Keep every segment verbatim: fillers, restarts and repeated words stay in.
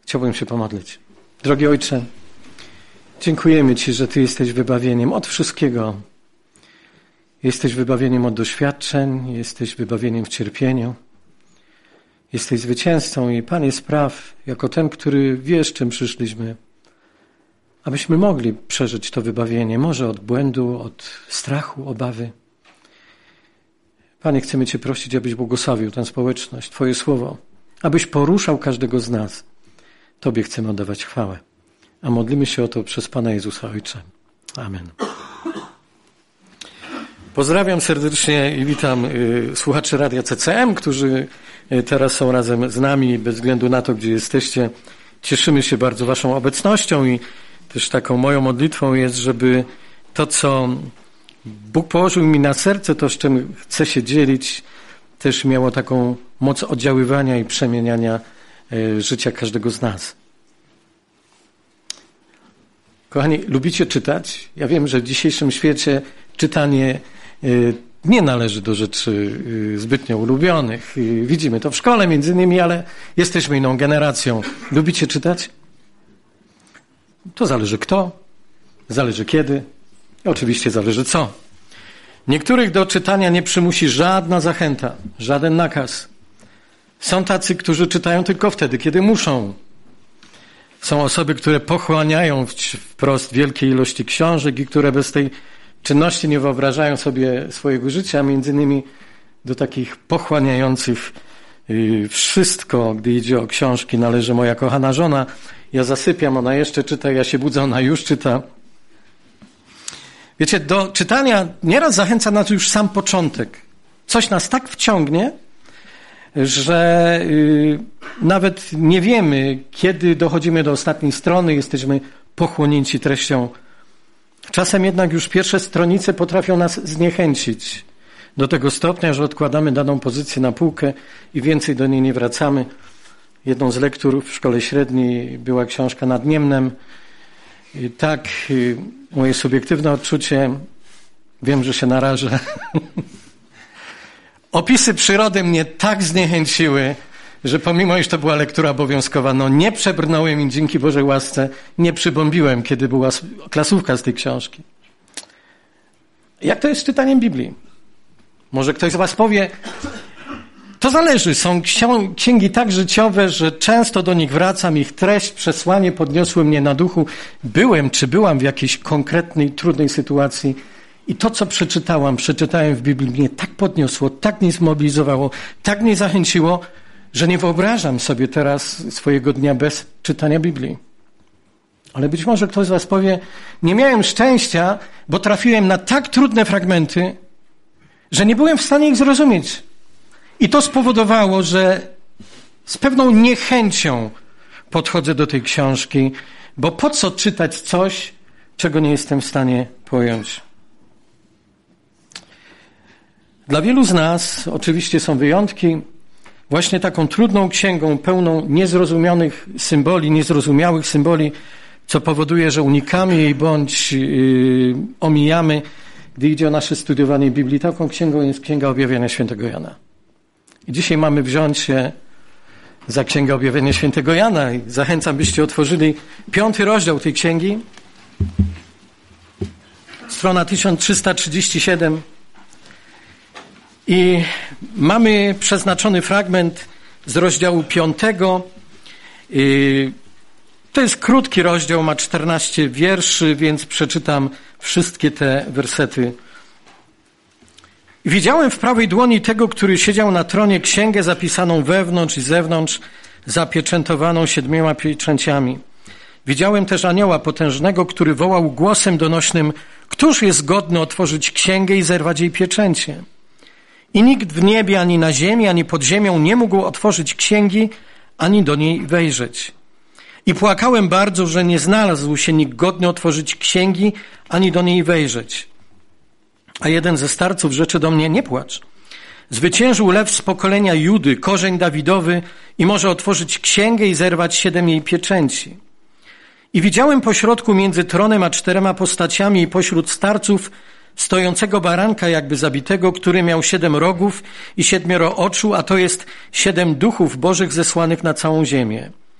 Chciałbym się pomodlić. Drogi Ojcze, dziękujemy Ci, że Ty jesteś wybawieniem od wszystkiego. Jesteś wybawieniem od doświadczeń, jesteś wybawieniem w cierpieniu. Jesteś zwycięzcą i Panie spraw, jako ten, który wiesz, czym przyszliśmy, abyśmy mogli przeżyć to wybawienie, może od błędu, od strachu, obawy. Panie, chcemy Cię prosić, abyś błogosławił tę społeczność, Twoje słowo, abyś poruszał każdego z nas. Tobie chcemy oddawać chwałę. A modlimy się o to przez Pana Jezusa, Ojcze. Amen. Pozdrawiam serdecznie i witam y, słuchaczy Radia C C M, którzy y, teraz są razem z nami, bez względu na to, gdzie jesteście. Cieszymy się bardzo Waszą obecnością i też taką moją modlitwą jest, żeby to, co Bóg położył mi na serce, to, z czym chcę się dzielić, też miało taką moc oddziaływania i przemieniania y, życia każdego z nas. Kochani, lubicie czytać? Ja wiem, że w dzisiejszym świecie czytanie nie należy do rzeczy zbytnio ulubionych. Widzimy to w szkole między innymi, ale jesteśmy inną generacją. Lubicie czytać? To zależy kto, zależy kiedy i oczywiście zależy co. Niektórych do czytania nie przymusi żadna zachęta, żaden nakaz. Są tacy, którzy czytają tylko wtedy, kiedy muszą. Są osoby, które pochłaniają wprost wielkie ilości książek i które bez tej czynności nie wyobrażają sobie swojego życia, między innymi do takich pochłaniających wszystko, gdy idzie o książki, należy moja kochana żona. Ja zasypiam, ona jeszcze czyta, ja się budzę, ona już czyta. Wiecie, do czytania nieraz zachęca nas już sam początek. Coś nas tak wciągnie, że y, nawet nie wiemy, kiedy dochodzimy do ostatniej strony, jesteśmy pochłonięci treścią. Czasem jednak już pierwsze stronice potrafią nas zniechęcić do tego stopnia, że odkładamy daną pozycję na półkę i więcej do niej nie wracamy. Jedną z lektur w szkole średniej była książka Nad Niemnem. I tak, y, moje subiektywne odczucie, wiem, że się narażę, opisy przyrody mnie tak zniechęciły, że pomimo, iż to była lektura obowiązkowa, no nie przebrnąłem i dzięki Bożej łasce nie przybąbiłem, kiedy była klasówka z tej książki. Jak to jest z czytaniem Biblii? Może ktoś z was powie, to zależy. Są księgi tak życiowe, że często do nich wracam, ich treść, przesłanie podniosły mnie na duchu. Byłem czy byłam w jakiejś konkretnej, trudnej sytuacji i to, co przeczytałam, przeczytałem w Biblii, mnie tak podniosło, tak mnie zmobilizowało, tak mnie zachęciło, że nie wyobrażam sobie teraz swojego dnia bez czytania Biblii. Ale być może ktoś z was powie, nie miałem szczęścia, bo trafiłem na tak trudne fragmenty, że nie byłem w stanie ich zrozumieć. I to spowodowało, że z pewną niechęcią podchodzę do tej książki, bo po co czytać coś, czego nie jestem w stanie pojąć. Dla wielu z nas, oczywiście są wyjątki, właśnie taką trudną księgą, pełną niezrozumianych symboli, niezrozumiałych symboli, co powoduje, że unikamy jej bądź yy, omijamy, gdy idzie o nasze studiowanie Biblii. Taką księgą jest Księga Objawienia Świętego Jana. I dzisiaj mamy wziąć się za Księgę Objawienia Świętego Jana i zachęcam, byście otworzyli piąty rozdział tej księgi. Strona tysiąc trzysta trzydzieści siedem. I mamy przeznaczony fragment z rozdziału piątego. To jest krótki rozdział, ma czternaście wierszy, więc przeczytam wszystkie te wersety. Widziałem w prawej dłoni tego, który siedział na tronie, księgę zapisaną wewnątrz i zewnątrz, zapieczętowaną siedmioma pieczęciami. Widziałem też anioła potężnego, który wołał głosem donośnym, któż jest godny otworzyć księgę i zerwać jej pieczęcie? I nikt w niebie, ani na ziemi, ani pod ziemią nie mógł otworzyć księgi, ani do niej wejrzeć. I płakałem bardzo, że nie znalazł się nikt godny otworzyć księgi, ani do niej wejrzeć. A jeden ze starców rzeczy do mnie, nie płacz. Zwyciężył lew z pokolenia Judy, korzeń Dawidowy i może otworzyć księgę i zerwać siedem jej pieczęci. I widziałem pośrodku między tronem a czterema postaciami i pośród starców stojącego baranka jakby zabitego, który miał siedem rogów i siedmioro oczu, a to jest siedem duchów bożych zesłanych na całą ziemię.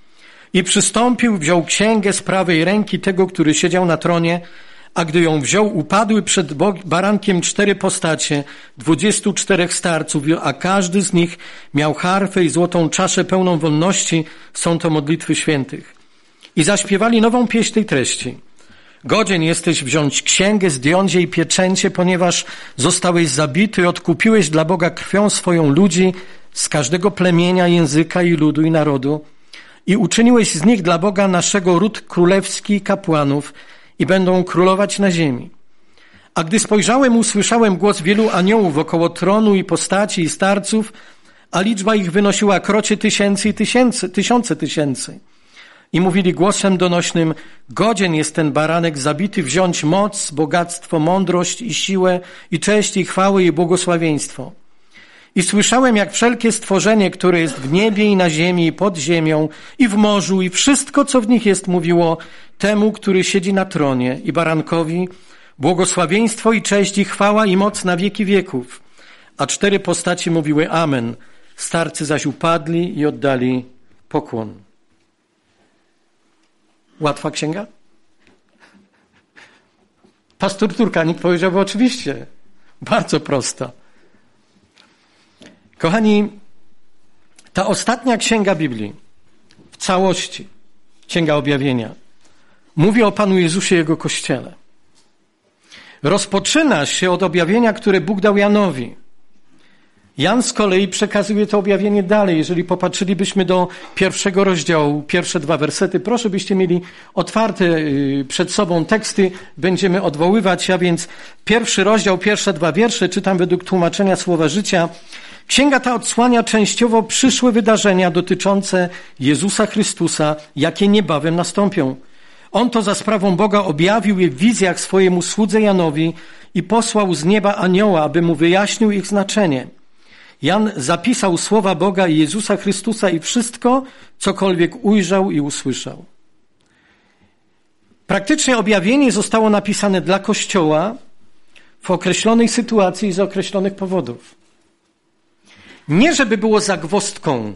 I przystąpił, wziął księgę z prawej ręki tego, który siedział na tronie, a gdy ją wziął, upadły przed barankiem cztery postacie, dwudziestu czterech starców, a każdy z nich miał harfę i złotą czaszę pełną wonności, są to modlitwy świętych. I zaśpiewali nową pieśń tej treści. Godzien jesteś wziąć księgę, zdjąć jej pieczęcie, ponieważ zostałeś zabity i odkupiłeś dla Boga krwią swoją ludzi z każdego plemienia, języka i ludu i narodu i uczyniłeś z nich dla Boga naszego ród królewski i kapłanów i będą królować na ziemi. A gdy spojrzałem, usłyszałem głos wielu aniołów wokoło tronu i postaci i starców, a liczba ich wynosiła krocie tysięcy i tysięcy, tysiące tysięcy. I mówili głosem donośnym, godzien jest ten baranek zabity wziąć moc, bogactwo, mądrość i siłę i cześć i chwałę i błogosławieństwo. I słyszałem, jak wszelkie stworzenie, które jest w niebie i na ziemi i pod ziemią i w morzu i wszystko, co w nich jest, mówiło temu, który siedzi na tronie i barankowi, błogosławieństwo i cześć i chwała i moc na wieki wieków. A cztery postaci mówiły amen. Starcy zaś upadli i oddali pokłon. Łatwa księga? Pastor Turkanik powiedziałby oczywiście. Bardzo prosta. Kochani, ta ostatnia księga Biblii w całości, Księga Objawienia, mówi o Panu Jezusie i Jego Kościele. Rozpoczyna się od objawienia, które Bóg dał Janowi. Jan z kolei przekazuje to objawienie dalej. Jeżeli popatrzylibyśmy do pierwszego rozdziału, pierwsze dwa wersety, proszę byście mieli otwarte przed sobą teksty, będziemy odwoływać się, a więc pierwszy rozdział, pierwsze dwa wiersze, czytam według tłumaczenia Słowa Życia. Księga ta odsłania częściowo przyszłe wydarzenia dotyczące Jezusa Chrystusa, jakie niebawem nastąpią. On to za sprawą Boga objawił je w wizjach swojemu słudze Janowi i posłał z nieba anioła, aby mu wyjaśnił ich znaczenie. Jan zapisał słowa Boga i Jezusa Chrystusa i wszystko, cokolwiek ujrzał i usłyszał. Praktycznie objawienie zostało napisane dla Kościoła w określonej sytuacji i z określonych powodów. Nie żeby było zagwozdką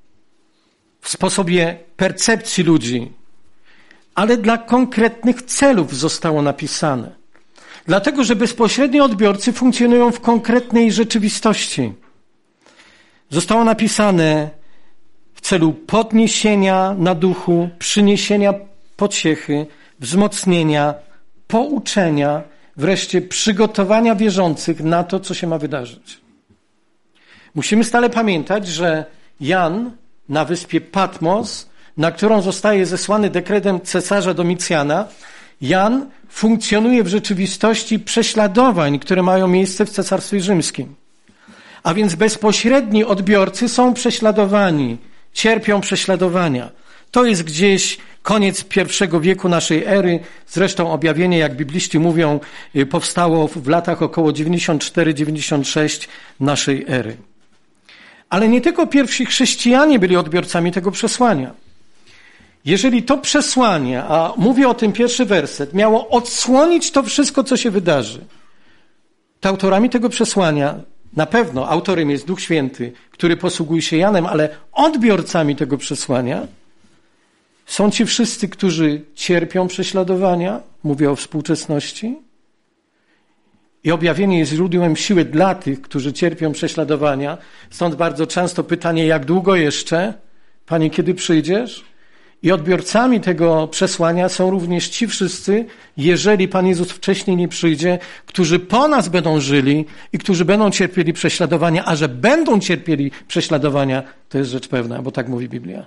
w sposobie percepcji ludzi, ale dla konkretnych celów zostało napisane. Dlatego, że bezpośredni odbiorcy funkcjonują w konkretnej rzeczywistości. Zostało napisane w celu podniesienia na duchu, przyniesienia pociechy, wzmocnienia, pouczenia, wreszcie przygotowania wierzących na to, co się ma wydarzyć. Musimy stale pamiętać, że Jan na wyspie Patmos, na którą zostaje zesłany dekretem cesarza Domicjana, Jan funkcjonuje w rzeczywistości prześladowań, które mają miejsce w Cesarstwie Rzymskim. A więc bezpośredni odbiorcy są prześladowani, cierpią prześladowania. To jest gdzieś koniec pierwszego wieku naszej ery. Zresztą objawienie, jak bibliści mówią, powstało w latach około dziewięćdziesiąt cztery dziewięćdziesiąt sześć naszej ery. Ale nie tylko pierwsi chrześcijanie byli odbiorcami tego przesłania. Jeżeli to przesłanie, a mówię o tym pierwszy werset, miało odsłonić to wszystko, co się wydarzy, to autorami tego przesłania, na pewno autorem jest Duch Święty, który posługuje się Janem, ale odbiorcami tego przesłania są ci wszyscy, którzy cierpią prześladowania, mówię o współczesności, i objawienie jest źródłem siły dla tych, którzy cierpią prześladowania. Stąd bardzo często pytanie, jak długo jeszcze? Panie, kiedy przyjdziesz? I odbiorcami tego przesłania są również ci wszyscy, jeżeli Pan Jezus wcześniej nie przyjdzie, którzy po nas będą żyli i którzy będą cierpieli prześladowania, a że będą cierpieli prześladowania, to jest rzecz pewna, bo tak mówi Biblia.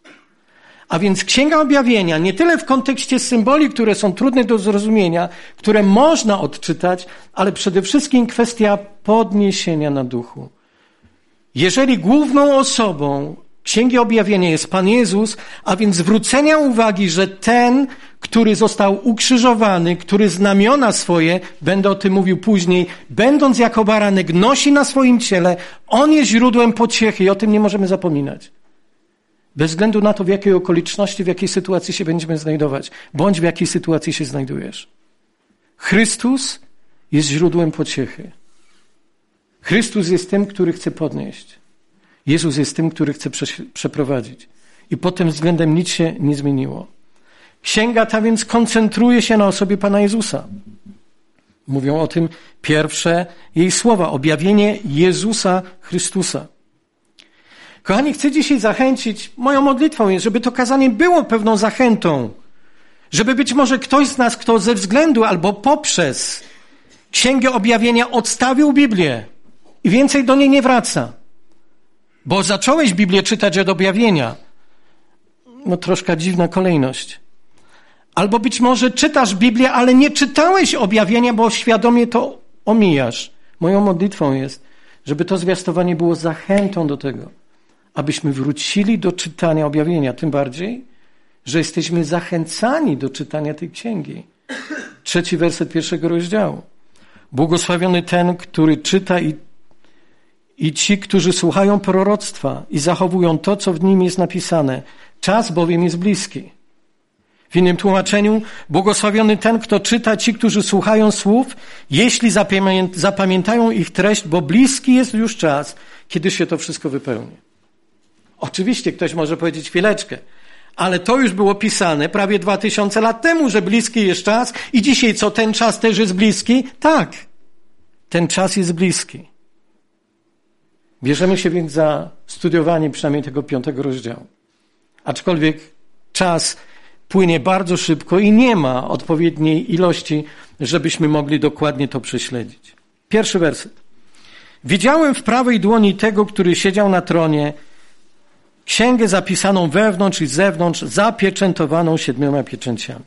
A więc Księga Objawienia, nie tyle w kontekście symboli, które są trudne do zrozumienia, które można odczytać, ale przede wszystkim kwestia podniesienia na duchu. Jeżeli główną osobą Księgi Objawienia jest Pan Jezus, a więc zwrócenia uwagi, że ten, który został ukrzyżowany, który znamiona swoje, będę o tym mówił później, będąc jako baranek, nosi na swoim ciele, on jest źródłem pociechy i o tym nie możemy zapominać. Bez względu na to, w jakiej okoliczności, w jakiej sytuacji się będziemy znajdować, bądź w jakiej sytuacji się znajdujesz. Chrystus jest źródłem pociechy. Chrystus jest tym, który chce podnieść. Jezus jest tym, który chce przeprowadzić. i pod tym względem nic się nie zmieniło. Księga ta więc koncentruje się na osobie Pana Jezusa. Mówią o tym pierwsze jej słowa, objawienie Jezusa Chrystusa. Kochani, chcę dzisiaj zachęcić, moją modlitwą jest, żeby to kazanie było pewną zachętą, żeby być może ktoś z nas, kto ze względu albo poprzez Księgę Objawienia odstawił Biblię i więcej do niej nie wraca, bo zacząłeś Biblię czytać od objawienia. No troszkę dziwna kolejność. Albo być może czytasz Biblię, ale nie czytałeś objawienia, bo świadomie to omijasz. Moją modlitwą jest, żeby to zwiastowanie było zachętą do tego, abyśmy wrócili do czytania objawienia. Tym bardziej, że jesteśmy zachęcani do czytania tej księgi. Trzeci werset pierwszego rozdziału. Błogosławiony ten, który czyta i, i ci, którzy słuchają proroctwa i zachowują to, co w nim jest napisane. Czas bowiem jest bliski. W innym tłumaczeniu, błogosławiony ten, kto czyta, ci, którzy słuchają słów, jeśli zapamiętają ich treść, bo bliski jest już czas, kiedy się to wszystko wypełni. Oczywiście ktoś może powiedzieć chwileczkę, ale to już było pisane prawie dwa tysiące lat temu, że bliski jest czas i dzisiaj co, ten czas też jest bliski? Tak, ten czas jest bliski. Bierzemy się więc za studiowanie przynajmniej tego piątego rozdziału. Aczkolwiek czas płynie bardzo szybko i nie ma odpowiedniej ilości, żebyśmy mogli dokładnie to prześledzić. Pierwszy werset. Widziałem w prawej dłoni tego, który siedział na tronie, księgę zapisaną wewnątrz i zewnątrz, zapieczętowaną siedmioma pieczęciami.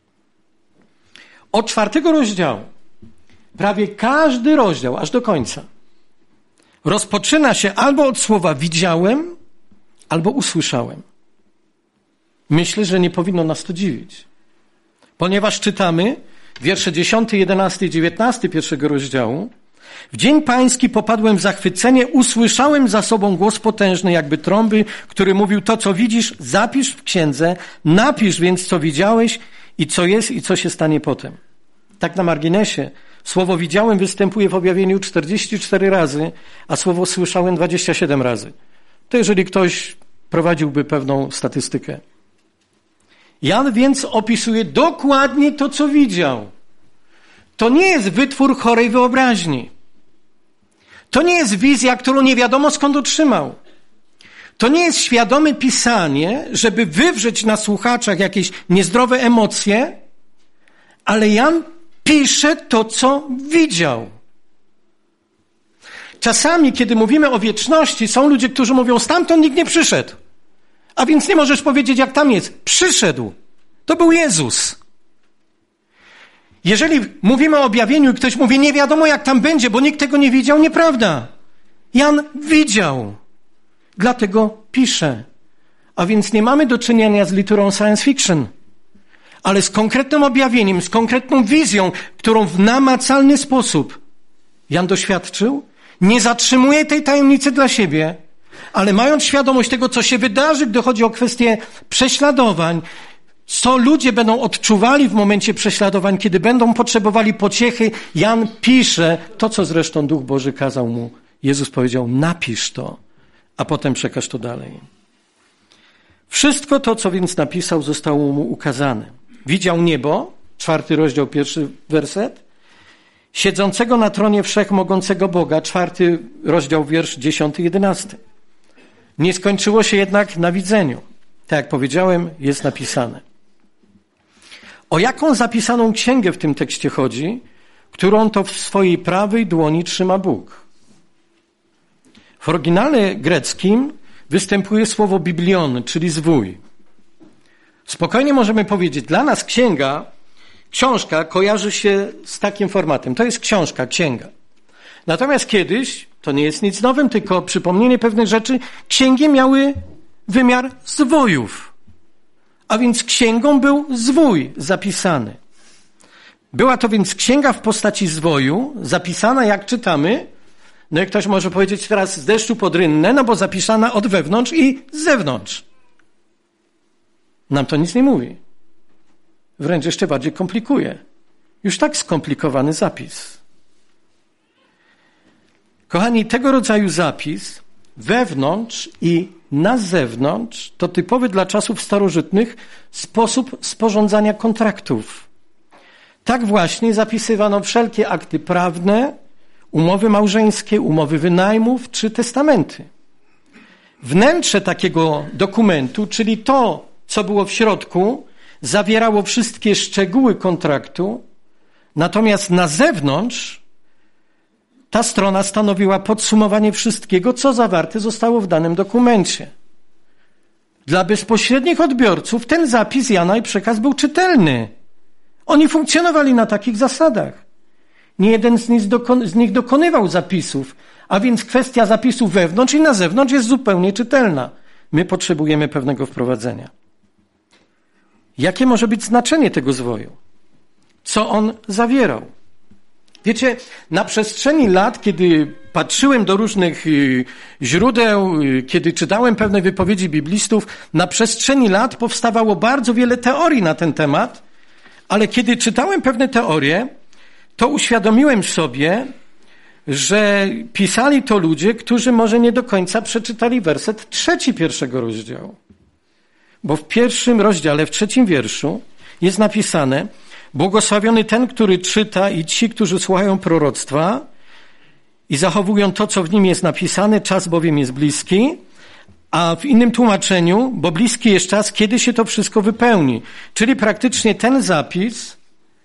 Od czwartego rozdziału, prawie każdy rozdział, aż do końca, rozpoczyna się albo od słowa widziałem, albo usłyszałem. Myślę, że nie powinno nas to dziwić, ponieważ czytamy wiersze dziesiąty, jedenasty i dziewiętnasty pierwszego rozdziału. W dzień pański popadłem w zachwycenie, usłyszałem za sobą głos potężny, jakby trąby, który mówił: to, co widzisz, zapisz w księdze, napisz więc, co widziałeś i co jest i co się stanie potem. Tak na marginesie, słowo widziałem występuje w objawieniu czterdzieści cztery razy, a słowo słyszałem dwadzieścia siedem razy. To jeżeli ktoś prowadziłby pewną statystykę. Jan więc opisuje dokładnie to, co widział. To nie jest wytwór chorej wyobraźni. To nie jest wizja, którą nie wiadomo skąd otrzymał. To nie jest świadome pisanie, żeby wywrzeć na słuchaczach jakieś niezdrowe emocje, ale Jan pisze to, co widział. Czasami, kiedy mówimy o wieczności, są ludzie, którzy mówią: stamtąd nikt nie przyszedł. A więc nie możesz powiedzieć, jak tam jest. Przyszedł. To był Jezus. Jeżeli mówimy o objawieniu i ktoś mówi: nie wiadomo, jak tam będzie, bo nikt tego nie widział, nieprawda. Jan widział. Dlatego pisze. A więc nie mamy do czynienia z literaturą science fiction, ale z konkretnym objawieniem, z konkretną wizją, którą w namacalny sposób Jan doświadczył. Nie zatrzymuje tej tajemnicy dla siebie, ale mając świadomość tego, co się wydarzy, gdy chodzi o kwestię prześladowań, co ludzie będą odczuwali w momencie prześladowań, kiedy będą potrzebowali pociechy, Jan pisze to, co zresztą Duch Boży kazał mu. Jezus powiedział: napisz to, a potem przekaż to dalej. Wszystko to, co więc napisał, zostało mu ukazane. Widział niebo, czwarty rozdział, pierwszy werset, siedzącego na tronie wszechmogącego Boga, czwarty rozdział, wiersz dziesiąty, jedenasty. Nie skończyło się jednak na widzeniu. Tak jak powiedziałem, jest napisane. O jaką zapisaną księgę w tym tekście chodzi, którą to w swojej prawej dłoni trzyma Bóg? W oryginale greckim występuje słowo biblion, czyli zwój. Spokojnie możemy powiedzieć, dla nas księga, książka kojarzy się z takim formatem. To jest książka, księga. Natomiast kiedyś, to nie jest nic nowym, tylko przypomnienie pewnych rzeczy, księgi miały wymiar zwojów. A więc księgą był zwój zapisany. Była to więc księga w postaci zwoju, zapisana, jak czytamy. No i ktoś może powiedzieć teraz z deszczu pod rynnę, no bo zapisana od wewnątrz i z zewnątrz. Nam to nic nie mówi. Wręcz jeszcze bardziej komplikuje. Już tak skomplikowany zapis. Kochani, tego rodzaju zapis wewnątrz i na zewnątrz to typowy dla czasów starożytnych sposób sporządzania kontraktów. Tak właśnie zapisywano wszelkie akty prawne, umowy małżeńskie, umowy wynajmów czy testamenty. Wnętrze takiego dokumentu, czyli to, co było w środku, zawierało wszystkie szczegóły kontraktu, natomiast na zewnątrz ta strona stanowiła podsumowanie wszystkiego, co zawarte zostało w danym dokumencie. Dla bezpośrednich odbiorców ten zapis Jana i przekaz był czytelny. Oni funkcjonowali na takich zasadach. Nie jeden z nich, dokon- z nich dokonywał zapisów, a więc kwestia zapisów wewnątrz i na zewnątrz jest zupełnie czytelna. My potrzebujemy pewnego wprowadzenia. Jakie może być znaczenie tego zwoju? Co on zawierał? Wiecie, na przestrzeni lat, kiedy patrzyłem do różnych źródeł, kiedy czytałem pewne wypowiedzi biblistów, na przestrzeni lat powstawało bardzo wiele teorii na ten temat, ale kiedy czytałem pewne teorie, to uświadomiłem sobie, że pisali to ludzie, którzy może nie do końca przeczytali werset trzeci pierwszego rozdziału. Bo w pierwszym rozdziale, w trzecim wierszu jest napisane: błogosławiony ten, który czyta i ci, którzy słuchają proroctwa i zachowują to, co w nim jest napisane, czas bowiem jest bliski. A w innym tłumaczeniu, bo bliski jest czas, kiedy się to wszystko wypełni. Czyli praktycznie ten zapis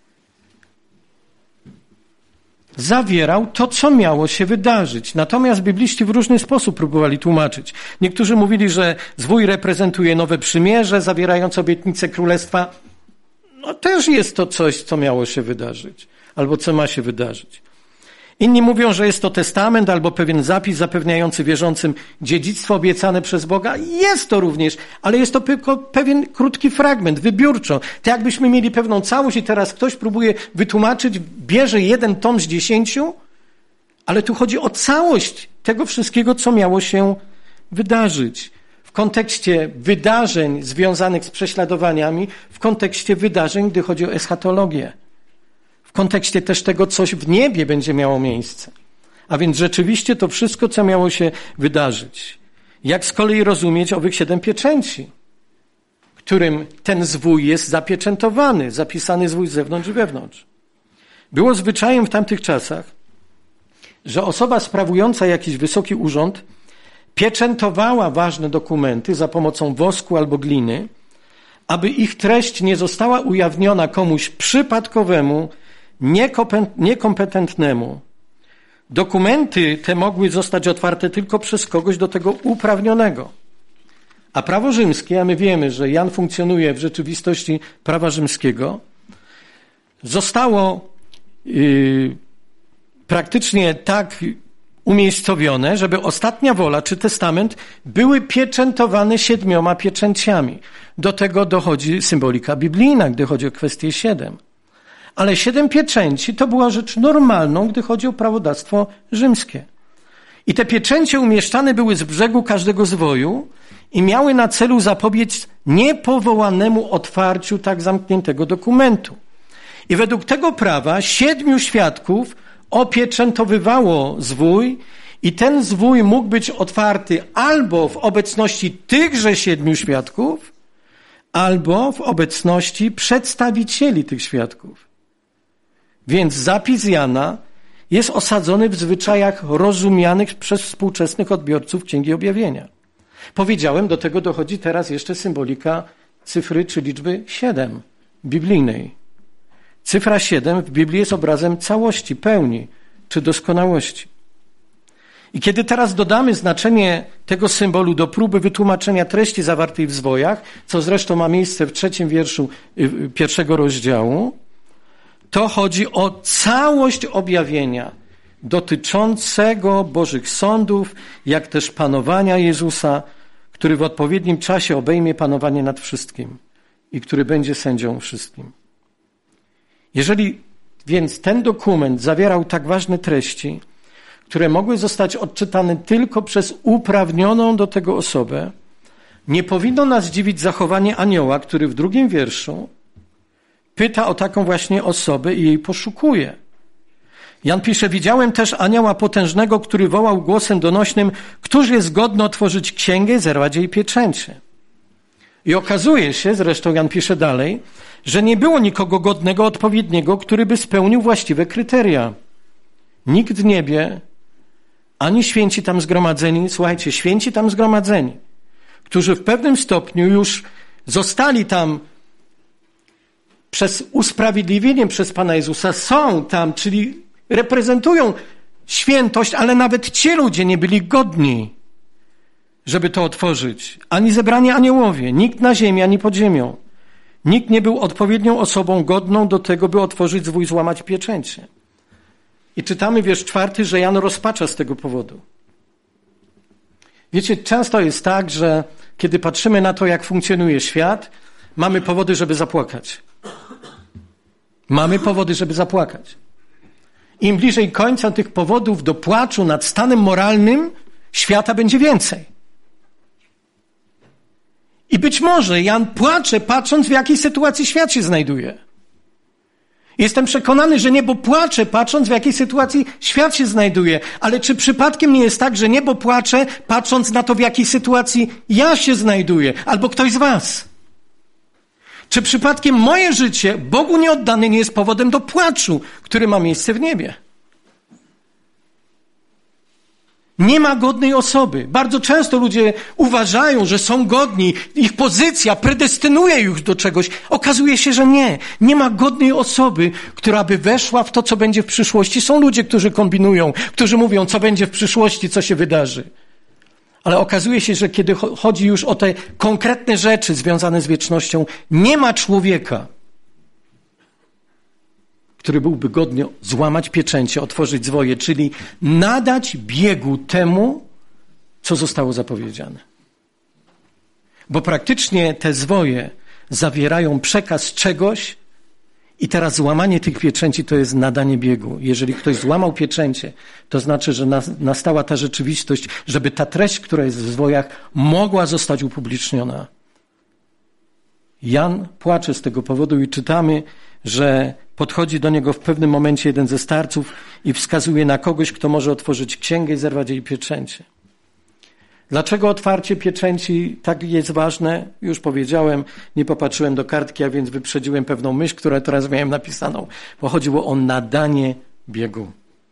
zawierał to, co miało się wydarzyć. Natomiast bibliści w różny sposób próbowali tłumaczyć. Niektórzy mówili, że zwój reprezentuje nowe przymierze, zawierające obietnicę królestwa. No też jest to coś, co miało się wydarzyć, albo co ma się wydarzyć. Inni mówią, że jest to testament albo pewien zapis zapewniający wierzącym dziedzictwo obiecane przez Boga. Jest to również, ale jest to tylko pewien krótki fragment, wybiórczo. Tak jakbyśmy mieli pewną całość i teraz ktoś próbuje wytłumaczyć, bierze jeden tom z dziesięciu, ale tu chodzi o całość tego wszystkiego, co miało się wydarzyć. W kontekście wydarzeń związanych z prześladowaniami, w kontekście wydarzeń, gdy chodzi o eschatologię. W kontekście też tego, coś w niebie będzie miało miejsce. A więc rzeczywiście to wszystko, co miało się wydarzyć. Jak z kolei rozumieć owych siedem pieczęci, którym ten zwój jest zapieczętowany, zapisany zwój z zewnątrz i wewnątrz. Było zwyczajem w tamtych czasach, że osoba sprawująca jakiś wysoki urząd pieczętowała ważne dokumenty za pomocą wosku albo gliny, aby ich treść nie została ujawniona komuś przypadkowemu, niekompetentnemu. Dokumenty te mogły zostać otwarte tylko przez kogoś do tego uprawnionego. A prawo rzymskie, a my wiemy, że Jan funkcjonuje w rzeczywistości prawa rzymskiego, zostało yy, praktycznie tak umiejscowione, żeby ostatnia wola czy testament były pieczętowane siedmioma pieczęciami. Do tego dochodzi symbolika biblijna, gdy chodzi o kwestię siedem. Ale siedem pieczęci to była rzecz normalną, gdy chodzi o prawodawstwo rzymskie. I te pieczęcie umieszczane były z brzegu każdego zwoju i miały na celu zapobiec niepowołanemu otwarciu tak zamkniętego dokumentu. I według tego prawa siedmiu świadków opieczętowywało zwój i ten zwój mógł być otwarty albo w obecności tychże siedmiu świadków, albo w obecności przedstawicieli tych świadków. Więc zapis Jana jest osadzony w zwyczajach rozumianych przez współczesnych odbiorców Księgi Objawienia. Powiedziałem, do tego dochodzi teraz jeszcze symbolika cyfry czy liczby siedem biblijnej. Cyfra siedem w Biblii jest obrazem całości, pełni czy doskonałości. I kiedy teraz dodamy znaczenie tego symbolu do próby wytłumaczenia treści zawartej w zwojach, co zresztą ma miejsce w trzecim wierszu pierwszego rozdziału, to chodzi o całość objawienia dotyczącego Bożych sądów, jak też panowania Jezusa, który w odpowiednim czasie obejmie panowanie nad wszystkim i który będzie sędzią wszystkim. Jeżeli więc ten dokument zawierał tak ważne treści, które mogły zostać odczytane tylko przez uprawnioną do tego osobę, nie powinno nas dziwić zachowanie anioła, który w drugim wierszu pyta o taką właśnie osobę i jej poszukuje. Jan pisze, widziałem też anioła potężnego, który wołał głosem donośnym, któż jest godny otworzyć księgę, zerwać jej pieczęcie. I okazuje się, zresztą Jan pisze dalej, że nie było nikogo godnego, odpowiedniego, który by spełnił właściwe kryteria. Nikt w niebie, ani święci tam zgromadzeni, słuchajcie, święci tam zgromadzeni, którzy w pewnym stopniu już zostali tam przez usprawiedliwienie przez Pana Jezusa, są tam, czyli reprezentują świętość, ale nawet ci ludzie nie byli godni, żeby to otworzyć. Ani zebrani aniołowie, nikt na ziemi, ani pod ziemią. Nikt nie był odpowiednią osobą godną do tego, by otworzyć zwój, złamać pieczęcie. I czytamy wiersz czwarty, że Jan rozpacza z tego powodu. Wiecie, często jest tak, że kiedy patrzymy na to, jak funkcjonuje świat, mamy powody, żeby zapłakać. Mamy powody, żeby zapłakać. Im bliżej końca tych powodów do płaczu nad stanem moralnym świata będzie więcej. I być może Jan płacze, patrząc, w jakiej sytuacji świat się znajduje. Jestem przekonany, że niebo płacze, patrząc, w jakiej sytuacji świat się znajduje. Ale czy przypadkiem nie jest tak, że niebo płacze, patrząc na to, w jakiej sytuacji ja się znajduję, albo ktoś z was? Czy przypadkiem moje życie Bogu nieoddane nie jest powodem do płaczu, który ma miejsce w niebie? Nie ma godnej osoby. Bardzo często ludzie uważają, że są godni. Ich pozycja predestynuje ich do czegoś. Okazuje się, że nie. Nie ma godnej osoby, która by weszła w to, co będzie w przyszłości. Są ludzie, którzy kombinują, którzy mówią, co będzie w przyszłości, co się wydarzy. Ale okazuje się, że kiedy chodzi już o te konkretne rzeczy związane z wiecznością, nie ma człowieka, który byłby godny złamać pieczęcie, otworzyć zwoje, czyli nadać biegu temu, co zostało zapowiedziane. Bo praktycznie te zwoje zawierają przekaz czegoś i teraz złamanie tych pieczęci to jest nadanie biegu. Jeżeli ktoś złamał pieczęcie, to znaczy, że nastała ta rzeczywistość, żeby ta treść, która jest w zwojach, mogła zostać upubliczniona. Jan płacze z tego powodu i czytamy, że podchodzi do niego w pewnym momencie jeden ze starców i wskazuje na kogoś, kto może otworzyć księgę i zerwać jej pieczęcie. Dlaczego otwarcie pieczęci tak jest ważne? Już powiedziałem, nie popatrzyłem do kartki, a więc wyprzedziłem pewną myśl, którą teraz miałem napisaną, bo chodziło o nadanie biegu.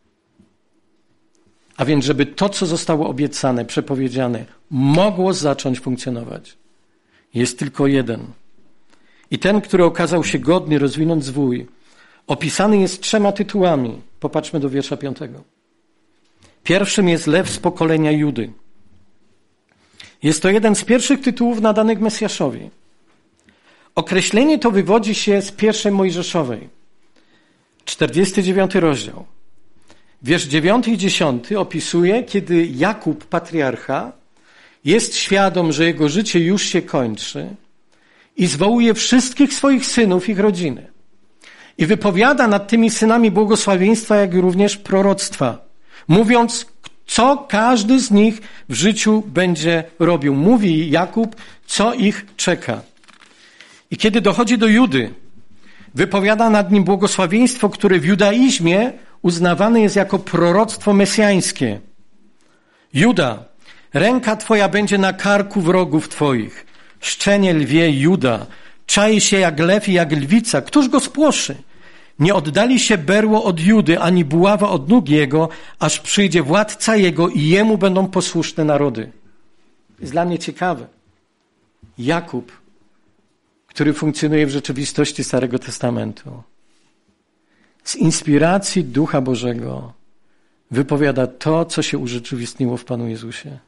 A więc, żeby to, co zostało obiecane, przepowiedziane, mogło zacząć funkcjonować. Jest tylko jeden. I ten, który okazał się godny rozwinąć zwój, opisany jest trzema tytułami. Popatrzmy do wiersza piątego. Pierwszym jest lew z pokolenia Judy. Jest to jeden z pierwszych tytułów nadanych Mesjaszowi. Określenie to wywodzi się z pierwszej Mojżeszowej. czterdziesty dziewiąty rozdział. Wiersz dziewiąty i dziesiąty opisuje, kiedy Jakub, patriarcha, jest świadom, że jego życie już się kończy i zwołuje wszystkich swoich synów, ich rodziny. I wypowiada nad tymi synami błogosławieństwa, jak i również proroctwa, mówiąc, co każdy z nich w życiu będzie robił. Mówi Jakub, co ich czeka. I kiedy dochodzi do Judy, wypowiada nad nim błogosławieństwo, które w judaizmie uznawane jest jako proroctwo mesjańskie. Juda, ręka twoja będzie na karku wrogów twoich. Szczenie lwie Juda, czai się jak lew i jak lwica. Któż go spłoszy? Nie oddali się berło od Judy, ani buława od nóg jego, aż przyjdzie władca jego i jemu będą posłuszne narody. Jest dla mnie ciekawe. Jakub, który funkcjonuje w rzeczywistości Starego Testamentu, z inspiracji Ducha Bożego wypowiada to, co się urzeczywistniło w Panu Jezusie.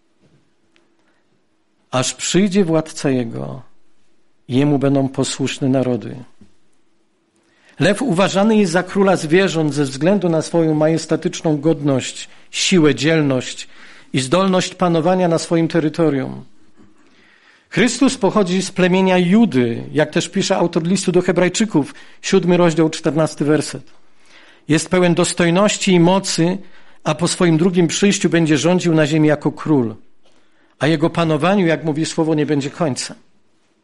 Aż przyjdzie władca jego, jemu będą posłuszne narody. Lew uważany jest za króla zwierząt ze względu na swoją majestatyczną godność, siłę, dzielność i zdolność panowania na swoim terytorium. Chrystus pochodzi z plemienia Judy, jak też pisze autor listu do Hebrajczyków, siódmy rozdział, czternasty werset. Jest pełen dostojności i mocy, a po swoim drugim przyjściu będzie rządził na ziemi jako król. A jego panowaniu, jak mówi słowo, nie będzie końca.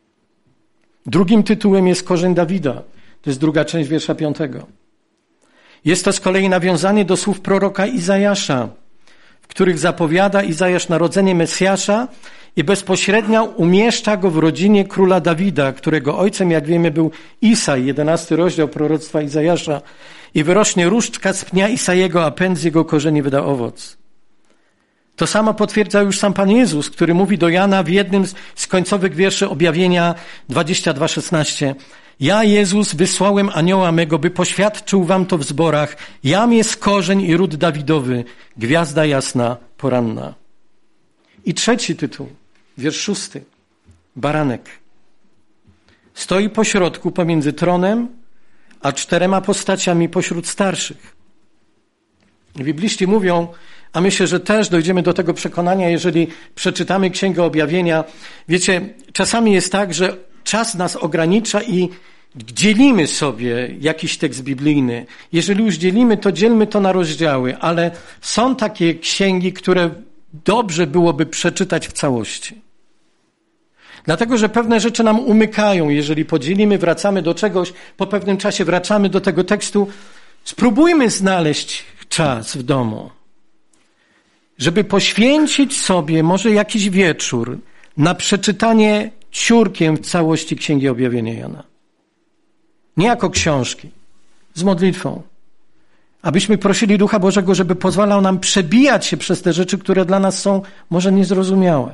Drugim tytułem jest korzeń Dawida. To jest druga część wiersza piątego. Jest to z kolei nawiązanie do słów proroka Izajasza, w których zapowiada Izajasz narodzenie Mesjasza i bezpośrednio umieszcza go w rodzinie króla Dawida, którego ojcem, jak wiemy, był Isaj, jedenasty rozdział proroctwa Izajasza. I wyrośnie różdżka z pnia Isajego, a pęd z jego korzeni wyda owoc. To samo potwierdza już sam Pan Jezus, który mówi do Jana w jednym z końcowych wierszy Objawienia dwadzieścia dwa szesnaście. Ja, Jezus, wysłałem anioła mego, by poświadczył wam to w zborach. Jam jest korzeń i ród Dawidowy, gwiazda jasna, poranna. I trzeci tytuł, wiersz szósty. Baranek. Stoi pośrodku pomiędzy tronem a czterema postaciami pośród starszych. Bibliści mówią, a myślę, że też dojdziemy do tego przekonania, jeżeli przeczytamy Księgę Objawienia. Wiecie, czasami jest tak, że czas nas ogranicza i dzielimy sobie jakiś tekst biblijny. Jeżeli już dzielimy, to dzielmy to na rozdziały, ale są takie księgi, które dobrze byłoby przeczytać w całości. Dlatego, że pewne rzeczy nam umykają. Jeżeli podzielimy, wracamy do czegoś, po pewnym czasie wracamy do tego tekstu. Spróbujmy znaleźć czas w domu, żeby poświęcić sobie może jakiś wieczór na przeczytanie ciurkiem w całości Księgi Objawienia Jana. Nie jako książki, z modlitwą. Abyśmy prosili Ducha Bożego, żeby pozwalał nam przebijać się przez te rzeczy, które dla nas są może niezrozumiałe.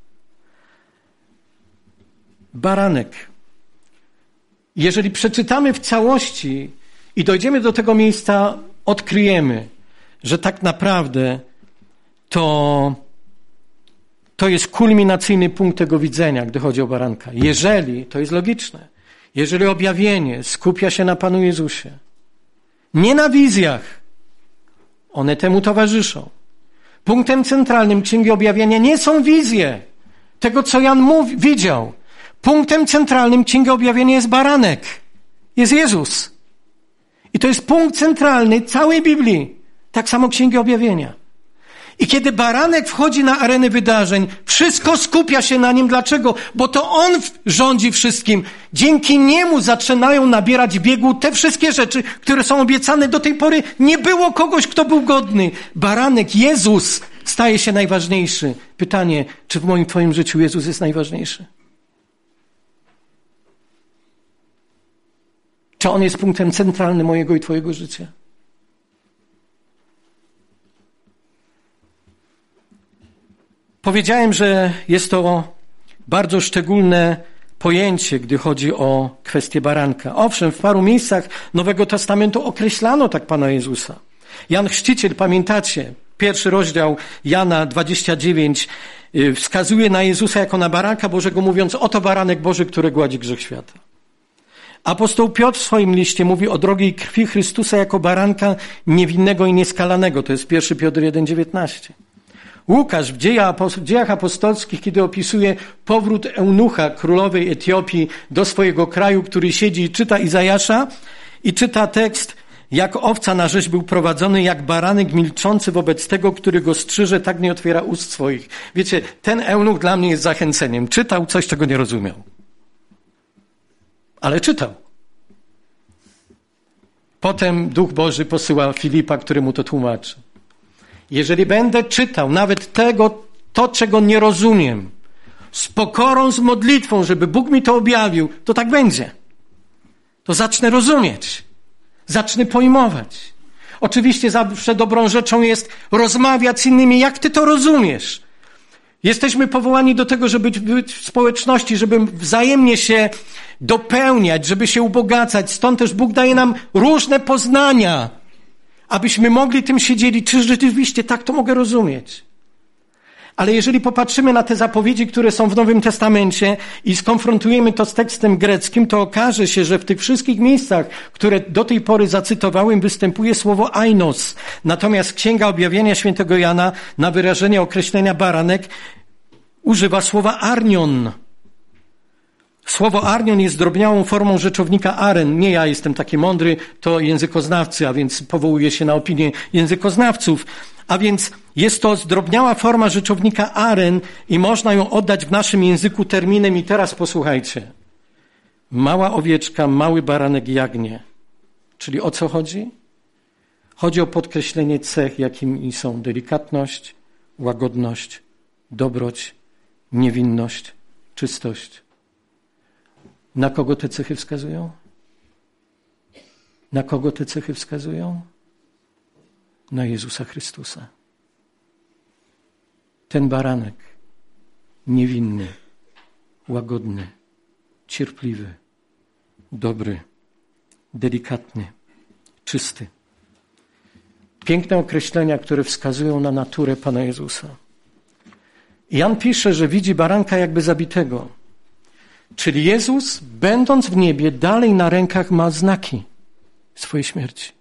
Baranek. Jeżeli przeczytamy w całości i dojdziemy do tego miejsca, odkryjemy, że tak naprawdę to, to jest kulminacyjny punkt tego widzenia, gdy chodzi o baranka. Jeżeli, to jest logiczne, jeżeli objawienie skupia się na Panu Jezusie, nie na wizjach, one temu towarzyszą. Punktem centralnym Księgi Objawienia nie są wizje tego, co Jan mówi, widział. Punktem centralnym Księgi Objawienia jest baranek, jest Jezus. I to jest punkt centralny całej Biblii, tak samo Księgi Objawienia. I kiedy baranek wchodzi na arenę wydarzeń, wszystko skupia się na nim. Dlaczego? Bo to on rządzi wszystkim. Dzięki niemu zaczynają nabierać biegu te wszystkie rzeczy, które są obiecane. Do tej pory nie było kogoś, kto był godny. Baranek, Jezus, staje się najważniejszy. Pytanie, czy w moim twoim życiu Jezus jest najważniejszy? Czy on jest punktem centralnym mojego i twojego życia? Powiedziałem, że jest to bardzo szczególne pojęcie, gdy chodzi o kwestię baranka. Owszem, w paru miejscach Nowego Testamentu określano tak Pana Jezusa. Jan Chrzciciel, pamiętacie, pierwszy rozdział Jana dwadzieścia dziewięć wskazuje na Jezusa jako na baranka Bożego, mówiąc, oto baranek Boży, który gładzi grzech świata. Apostoł Piotr w swoim liście mówi o drogiej krwi Chrystusa jako baranka niewinnego i nieskalanego. To jest pierwszy Piotr jeden dziewiętnaście. Łukasz w dziejach apostolskich, kiedy opisuje powrót eunucha królowej Etiopii do swojego kraju, który siedzi i czyta Izajasza i czyta tekst, jak owca na rzeź był prowadzony, jak baranek milczący wobec tego, który go strzyże, tak nie otwiera ust swoich. Wiecie, ten eunuch dla mnie jest zachęceniem. Czytał coś, czego nie rozumiał. Ale czytał. Potem Duch Boży posyła Filipa, który mu to tłumaczy. Jeżeli będę czytał nawet tego, to czego nie rozumiem, z pokorą, z modlitwą, żeby Bóg mi to objawił, to tak będzie. To zacznę rozumieć. Zacznę pojmować. Oczywiście zawsze dobrą rzeczą jest rozmawiać z innymi, jak ty to rozumiesz. Jesteśmy powołani do tego, żeby być w społeczności, żeby wzajemnie się dopełniać, żeby się ubogacać. Stąd też Bóg daje nam różne poznania, abyśmy mogli tym się dzielić, czy rzeczywiście tak to mogę rozumieć. Ale jeżeli popatrzymy na te zapowiedzi, które są w Nowym Testamencie i skonfrontujemy to z tekstem greckim, to okaże się, że w tych wszystkich miejscach, które do tej pory zacytowałem, występuje słowo ainos. Natomiast Księga Objawienia Świętego Jana na wyrażenie określenia baranek używa słowa arnion. Słowo arnion jest zdrobniałą formą rzeczownika aren. Nie ja jestem taki mądry, to językoznawcy, a więc powołuję się na opinię językoznawców. A więc jest to zdrobniała forma rzeczownika aren i można ją oddać w naszym języku terminem. I teraz posłuchajcie. Mała owieczka, mały baranek, jagnię. Czyli o co chodzi? Chodzi o podkreślenie cech, jakimi są delikatność, łagodność, dobroć, niewinność, czystość. Na kogo te cechy wskazują? Na kogo te cechy wskazują? Na Jezusa Chrystusa. Ten baranek, niewinny, łagodny, cierpliwy, dobry, delikatny, czysty. Piękne określenia, które wskazują na naturę Pana Jezusa. Jan pisze, że widzi baranka jakby zabitego. Czyli Jezus, będąc w niebie, dalej na rękach ma znaki swojej śmierci.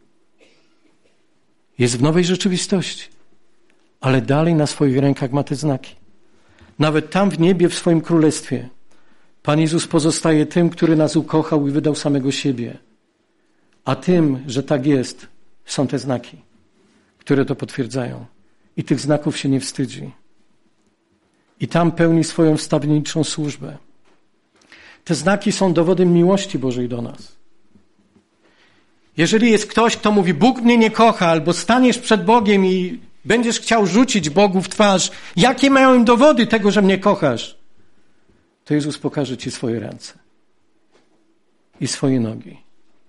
Jest w nowej rzeczywistości, ale dalej na swoich rękach ma te znaki. Nawet tam w niebie, w swoim królestwie, Pan Jezus pozostaje tym, który nas ukochał i wydał samego siebie. A tym, że tak jest, są te znaki, które to potwierdzają. I tych znaków się nie wstydzi. I tam pełni swoją wstawienniczą służbę. Te znaki są dowodem miłości Bożej do nas. Jeżeli jest ktoś, kto mówi, Bóg mnie nie kocha, albo staniesz przed Bogiem i będziesz chciał rzucić Bogu w twarz, jakie mają dowody tego, że mnie kochasz, to Jezus pokaże ci swoje ręce i swoje nogi.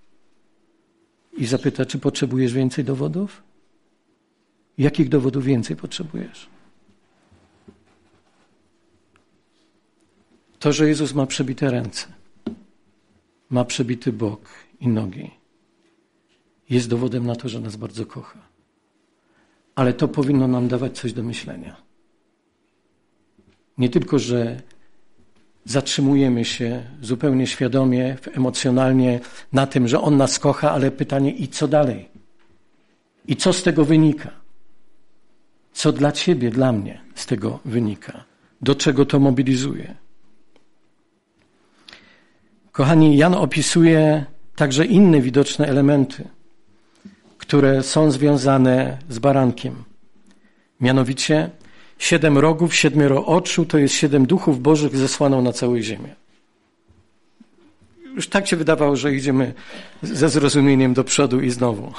I zapyta, czy potrzebujesz więcej dowodów? Jakich dowodów więcej potrzebujesz? To, że Jezus ma przebite ręce, ma przebity bok i nogi, jest dowodem na to, że nas bardzo kocha. Ale to powinno nam dawać coś do myślenia. Nie tylko, że zatrzymujemy się zupełnie świadomie, emocjonalnie na tym, że On nas kocha, ale pytanie, i co dalej? I co z tego wynika? Co dla Ciebie, dla mnie z tego wynika? Do czego to mobilizuje? Kochani, Jan opisuje także inne widoczne elementy, które są związane z barankiem. Mianowicie siedem rogów, siedmioro oczu, to jest siedem duchów bożych zesłaną na całej ziemię. Już tak się wydawało, że idziemy ze zrozumieniem do przodu i znowu.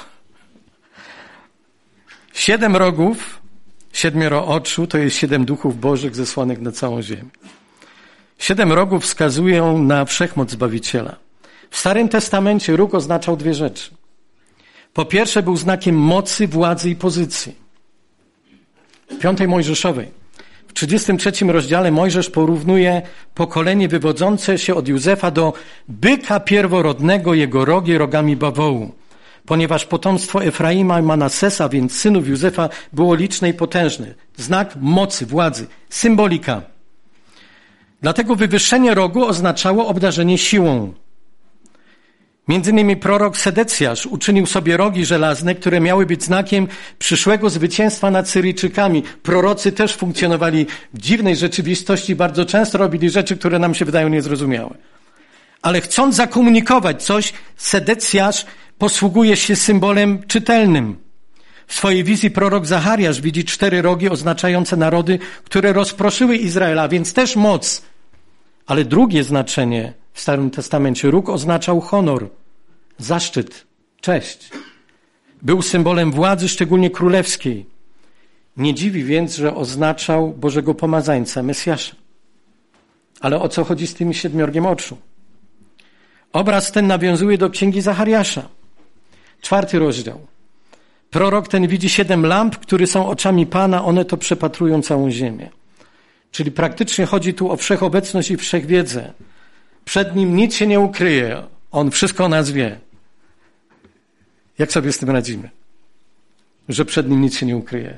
Siedem rogów, siedmioro oczu, to jest siedem duchów bożych zesłanych na całą ziemię. Siedem rogów wskazują na wszechmoc Zbawiciela. W Starym Testamencie róg oznaczał dwie rzeczy. Po pierwsze był znakiem mocy, władzy i pozycji. W piątej Mojżeszowej, w trzydziestym trzecim rozdziale Mojżesz porównuje pokolenie wywodzące się od Józefa do byka pierworodnego, jego rogi rogami bawołu. Ponieważ potomstwo Efraima i Manassesa, więc synów Józefa, było liczne i potężne. Znak mocy, władzy, symbolika. Dlatego wywyższenie rogu oznaczało obdarzenie siłą. Między innymi prorok Sedecjasz uczynił sobie rogi żelazne, które miały być znakiem przyszłego zwycięstwa nad Syryjczykami. Prorocy też funkcjonowali w dziwnej rzeczywistości, bardzo często robili rzeczy, które nam się wydają niezrozumiałe. Ale chcąc zakomunikować coś, Sedecjasz posługuje się symbolem czytelnym. W swojej wizji prorok Zachariasz widzi cztery rogi oznaczające narody, które rozproszyły Izraela, więc też moc. Ale drugie znaczenie w Starym Testamencie, róg oznaczał honor, zaszczyt, cześć. Był symbolem władzy, szczególnie królewskiej. Nie dziwi więc, że oznaczał Bożego Pomazańca, Mesjasza. Ale o co chodzi z tym siedmiorgiem oczu? Obraz ten nawiązuje do Księgi Zachariasza. Czwarty rozdział. Prorok ten widzi siedem lamp, które są oczami Pana, one to przepatrują całą ziemię. Czyli praktycznie chodzi tu o wszechobecność i wszechwiedzę. Przed Nim nic się nie ukryje. On wszystko o nas wie. Jak sobie z tym radzimy? Że przed Nim nic się nie ukryje.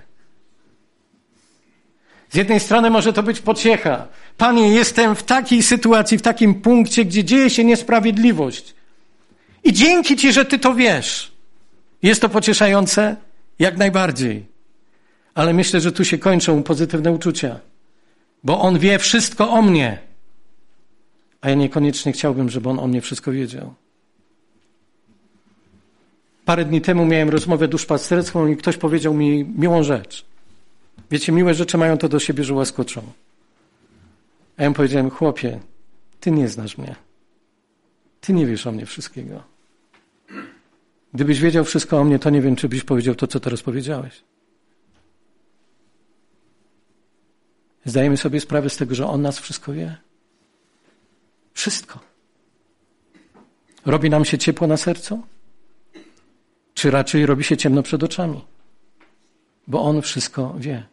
Z jednej strony może to być pociecha. Panie, jestem w takiej sytuacji, w takim punkcie, gdzie dzieje się niesprawiedliwość. I dzięki Ci, że Ty to wiesz. Jest to pocieszające? Jak najbardziej. Ale myślę, że tu się kończą pozytywne uczucia. Bo On wie wszystko o mnie. A ja niekoniecznie chciałbym, żeby On o mnie wszystko wiedział. Parę dni temu miałem rozmowę duszpasterską i ktoś powiedział mi miłą rzecz. Wiecie, miłe rzeczy mają to do siebie, że łaskoczą. A ja mu powiedziałem, chłopie, ty nie znasz mnie. Ty nie wiesz o mnie wszystkiego. Gdybyś wiedział wszystko o mnie, to nie wiem, czy byś powiedział to, co teraz powiedziałeś. Zdajemy sobie sprawę z tego, że On nas wszystko wie. Wszystko. Robi nam się ciepło na sercu? Czy raczej robi się ciemno przed oczami? Bo On wszystko wie.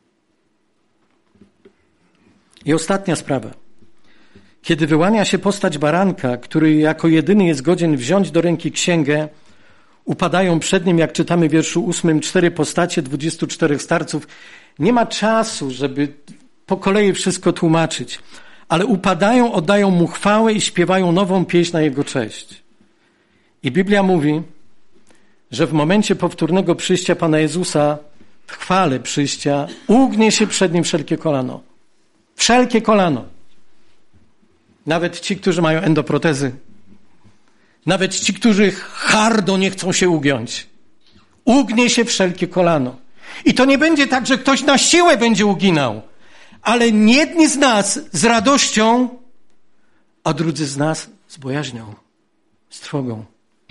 I ostatnia sprawa. Kiedy wyłania się postać baranka, który jako jedyny jest godzien wziąć do ręki księgę, upadają przed nim, jak czytamy w wierszu ósmym, cztery postacie, dwudziestu czterech starców. Nie ma czasu, żeby po kolei wszystko tłumaczyć, ale upadają, oddają mu chwałę i śpiewają nową pieśń na jego cześć. I Biblia mówi, że w momencie powtórnego przyjścia Pana Jezusa, w chwale przyjścia, ugnie się przed nim wszelkie kolano. Wszelkie kolano. Nawet ci, którzy mają endoprotezy. Nawet ci, którzy hardo nie chcą się ugiąć. Ugnie się wszelkie kolano. I to nie będzie tak, że ktoś na siłę będzie uginał, ale jedni z nas z radością, a drudzy z nas z bojaźnią, z trwogą.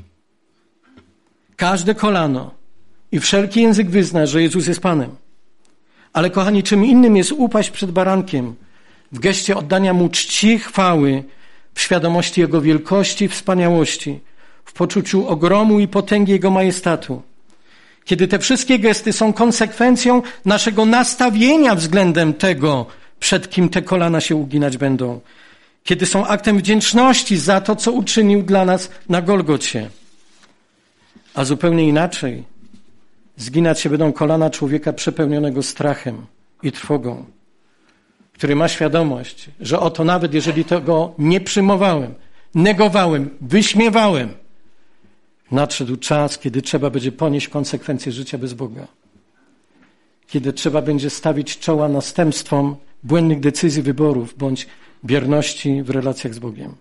Każde kolano i wszelki język wyzna, że Jezus jest Panem. Ale kochani, czym innym jest upaść przed barankiem w geście oddania Mu czci, chwały, w świadomości Jego wielkości, wspaniałości, w poczuciu ogromu i potęgi Jego majestatu. Kiedy te wszystkie gesty są konsekwencją naszego nastawienia względem tego, przed kim te kolana się uginać będą. Kiedy są aktem wdzięczności za to, co uczynił dla nas na Golgocie. A zupełnie inaczej zginać się będą kolana człowieka przepełnionego strachem i trwogą, który ma świadomość, że oto nawet jeżeli tego nie przyjmowałem, negowałem, wyśmiewałem, nadszedł czas, kiedy trzeba będzie ponieść konsekwencje życia bez Boga. Kiedy trzeba będzie stawić czoła następstwom błędnych decyzji, wyborów bądź bierności w relacjach z Bogiem.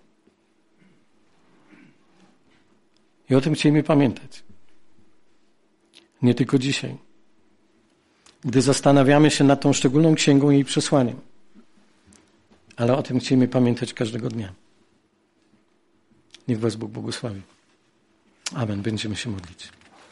I o tym chcielibyśmy pamiętać. Nie tylko dzisiaj. Gdy zastanawiamy się nad tą szczególną księgą i jej przesłaniem. Ale o tym chcielibyśmy pamiętać każdego dnia. Niech Was Bóg błogosławi. Amen. Będziemy się modlić.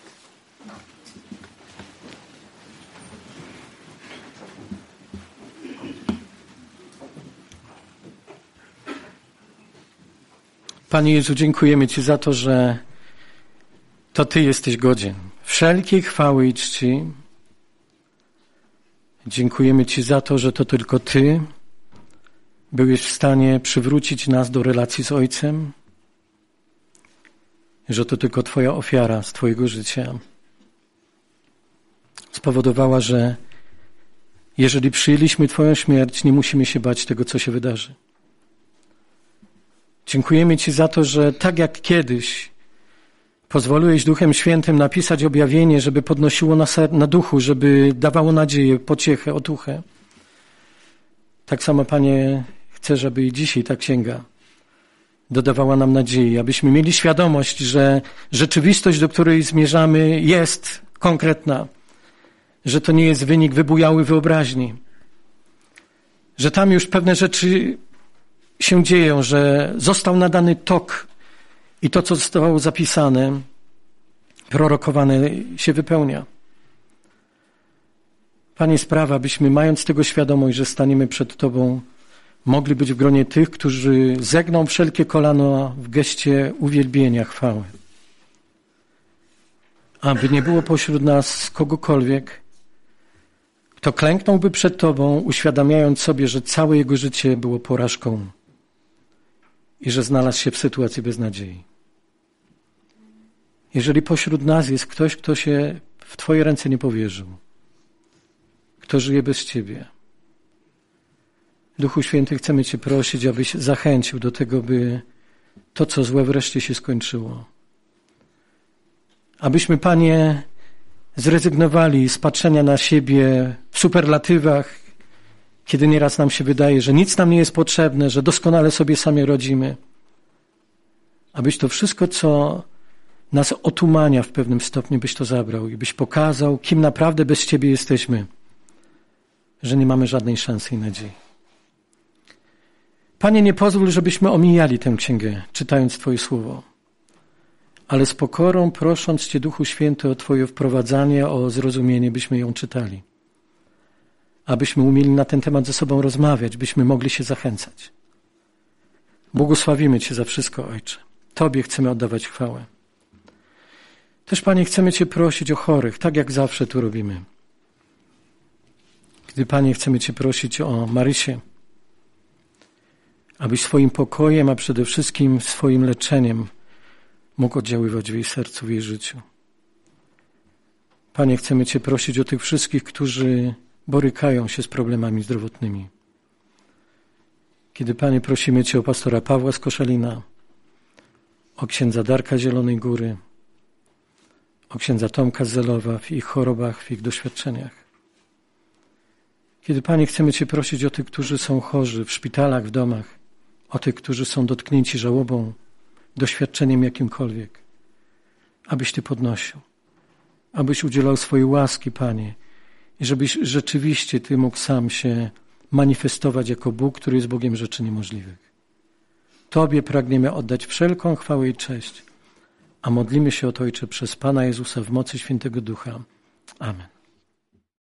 Panie Jezu, dziękujemy Ci za to, że to Ty jesteś godzien wszelkiej chwały i czci. Dziękujemy Ci za to, że to tylko Ty byłeś w stanie przywrócić nas do relacji z Ojcem, że to tylko Twoja ofiara z Twojego życia spowodowała, że jeżeli przyjęliśmy Twoją śmierć, nie musimy się bać tego, co się wydarzy. Dziękujemy Ci za to, że tak jak kiedyś pozwoliłeś Duchem Świętym napisać objawienie, żeby podnosiło na, ser- na duchu, żeby dawało nadzieję, pociechę, otuchę. Tak samo, Panie, chcę, żeby i dzisiaj ta księga dodawała nam nadziei, abyśmy mieli świadomość, że rzeczywistość, do której zmierzamy, jest konkretna, że to nie jest wynik wybujałej wyobraźni, że tam już pewne rzeczy się dzieją, że został nadany tok i to, co zostało zapisane, prorokowane, się wypełnia. Panie, sprawa, abyśmy, mając tego świadomość, że staniemy przed Tobą, mogli być w gronie tych, którzy zegną wszelkie kolano w geście uwielbienia, chwały. Aby nie było pośród nas kogokolwiek, kto klęknąłby przed Tobą, uświadamiając sobie, że całe jego życie było porażką i że znalazł się w sytuacji beznadziei. Jeżeli pośród nas jest ktoś, kto się w Twoje ręce nie powierzył, kto żyje bez Ciebie, Duchu Święty, chcemy Cię prosić, abyś zachęcił do tego, by to, co złe, wreszcie się skończyło. Abyśmy, Panie, zrezygnowali z patrzenia na siebie w superlatywach, kiedy nieraz nam się wydaje, że nic nam nie jest potrzebne, że doskonale sobie sami radzimy. Abyś to wszystko, co nas otumania w pewnym stopniu, byś to zabrał i byś pokazał, kim naprawdę bez Ciebie jesteśmy, że nie mamy żadnej szansy i nadziei. Panie, nie pozwól, żebyśmy omijali tę księgę, czytając Twoje słowo, ale z pokorą prosząc Cię, Duchu Święty, o Twoje wprowadzanie, o zrozumienie, byśmy ją czytali. Abyśmy umieli na ten temat ze sobą rozmawiać, byśmy mogli się zachęcać. Błogosławimy Cię za wszystko, Ojcze. Tobie chcemy oddawać chwałę. Też, Panie, chcemy Cię prosić o chorych, tak jak zawsze tu robimy. Gdy, Panie, chcemy Cię prosić o Marysię, abyś swoim pokojem, a przede wszystkim swoim leczeniem mógł oddziaływać w jej sercu, w jej życiu. Panie, chcemy Cię prosić o tych wszystkich, którzy borykają się z problemami zdrowotnymi. Kiedy, Panie, prosimy Cię o pastora Pawła z Koszalina, o księdza Darka Zielonej Góry, o księdza Tomka z Zelowa w ich chorobach, w ich doświadczeniach. Kiedy, Panie, chcemy Cię prosić o tych, którzy są chorzy w szpitalach, w domach, o tych, którzy są dotknięci żałobą, doświadczeniem jakimkolwiek, abyś Ty podnosił, abyś udzielał swojej łaski, Panie, i żebyś rzeczywiście Ty mógł sam się manifestować jako Bóg, który jest Bogiem rzeczy niemożliwych. Tobie pragniemy oddać wszelką chwałę i cześć, a modlimy się o to, Ojcze, przez Pana Jezusa w mocy Świętego Ducha. Amen.